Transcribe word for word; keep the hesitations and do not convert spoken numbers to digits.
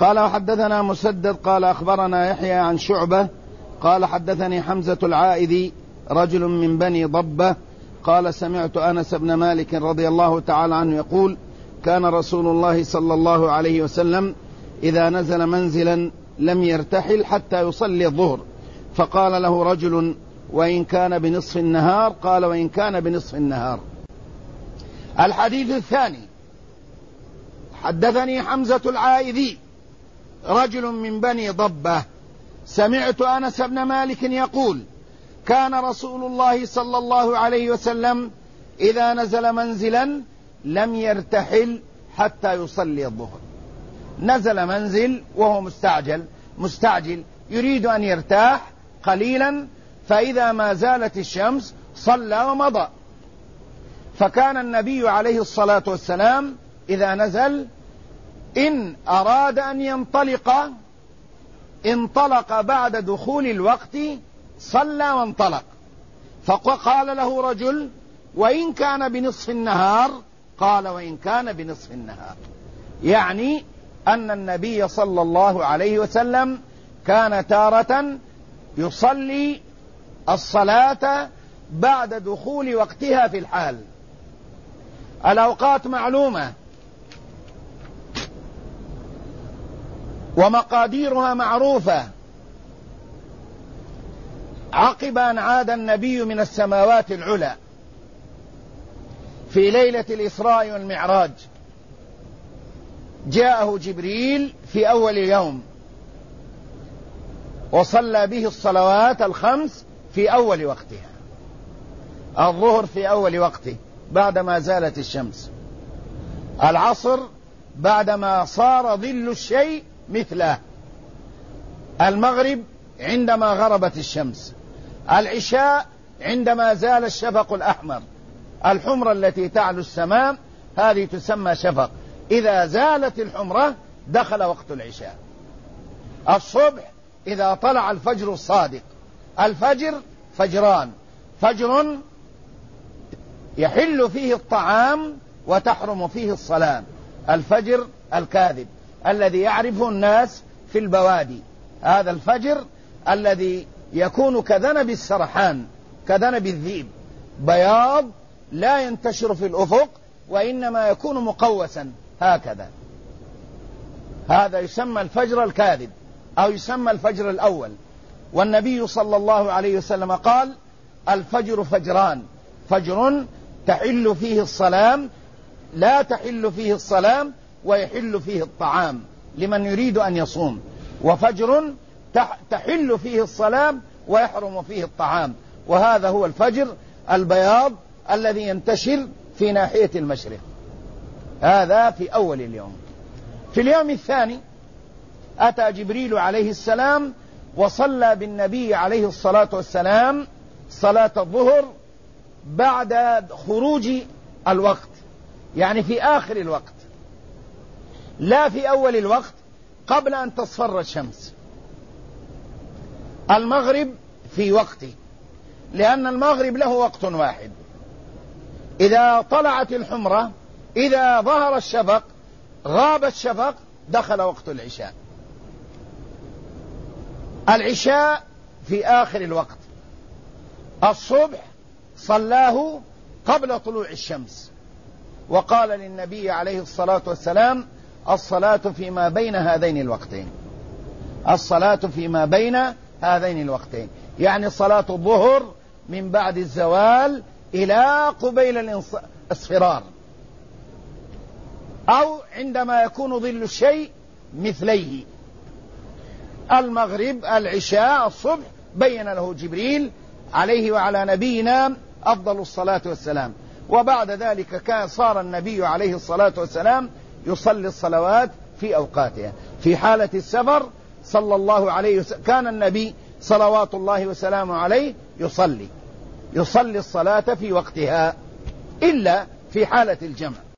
قال وحدثنا مسدد قال أخبرنا يحيى عن شعبة قال حدثني حمزة العائذي رجل من بني ضبة قال سمعت أنس بن مالك رضي الله تعالى عنه يقول كان رسول الله صلى الله عليه وسلم إذا نزل منزلا لم يرتحل حتى يصلي الظهر، فقال له رجل وإن كان بنصف النهار؟ قال وإن كان بنصف النهار. الحديث الثاني حدثني حمزة العائذي رجل من بني ضبة سمعت أنس بن مالك يقول كان رسول الله صلى الله عليه وسلم إذا نزل منزلا لم يرتحل حتى يصلي الظهر. نزل منزل وهو مستعجل مستعجل يريد أن يرتاح قليلا، فإذا ما زالت الشمس صلى ومضى. فكان النبي عليه الصلاة والسلام إذا نزل إن أراد أن ينطلق انطلق بعد دخول الوقت صلى وانطلق. فقال له رجل وإن كان بنصف النهار؟ قال وإن كان بنصف النهار، يعني أن النبي صلى الله عليه وسلم كان تارة يصلي الصلاة بعد دخول وقتها في الحال. الأوقات معلومة ومقاديرها معروفة. عقب أن عاد النبي من السماوات العلى في ليلة الإسراء والمعراج جاءه جبريل في أول يوم وصلى به الصلوات الخمس في أول وقتها. الظهر في أول وقته بعدما زالت الشمس، العصر بعدما صار ظل الشيء مثله، المغرب عندما غربت الشمس، العشاء عندما زال الشفق الأحمر، الحمرة التي تعلو السماء هذه تسمى شفق، إذا زالت الحمرة دخل وقت العشاء. الصبح إذا طلع الفجر الصادق. الفجر فجران: فجر يحل فيه الطعام وتحرم فيه الصلاة، الفجر الكاذب الذي يعرفه الناس في البوادي، هذا الفجر الذي يكون كذنب السرحان كذنب الذئب، بياض لا ينتشر في الأفق وإنما يكون مقوسا هكذا، هذا يسمى الفجر الكاذب أو يسمى الفجر الأول. والنبي صلى الله عليه وسلم قال الفجر فجران: فجر تحل فيه الصلاة لا تحل فيه الصلاة ويحل فيه الطعام لمن يريد أن يصوم، وفجر تحل فيه الصلاة ويحرم فيه الطعام، وهذا هو الفجر البياض الذي ينتشر في ناحية المشرق. هذا في أول اليوم. في اليوم الثاني أتى جبريل عليه السلام وصلى بالنبي عليه الصلاة والسلام صلاة الظهر بعد خروج الوقت، يعني في آخر الوقت، لا في أول الوقت قبل أن تصفر الشمس. المغرب في وقته، لأن المغرب له وقت واحد، إذا طلعت الحمرة، إذا ظهر الشفق، غاب الشفق، دخل وقت العشاء. العشاء في آخر الوقت. الصبح صلاه قبل طلوع الشمس، وقال للنبي عليه الصلاة والسلام الصلاة فيما بين هذين الوقتين، الصلاة فيما بين هذين الوقتين، يعني صلاة الظهر من بعد الزوال إلى قبيل الاصفرار، أو عندما يكون ظل الشيء مثليه. المغرب، العشاء، الصبح بين له جبريل عليه وعلى نبينا أفضل الصلاة والسلام. وبعد ذلك كان صار النبي عليه الصلاة والسلام يصلي الصلوات في أوقاتها. في حالة السفر صلى الله عليه وسلم كان النبي صلوات الله وسلامه عليه يصلي يصلي الصلاة في وقتها إلا في حالة الجمع.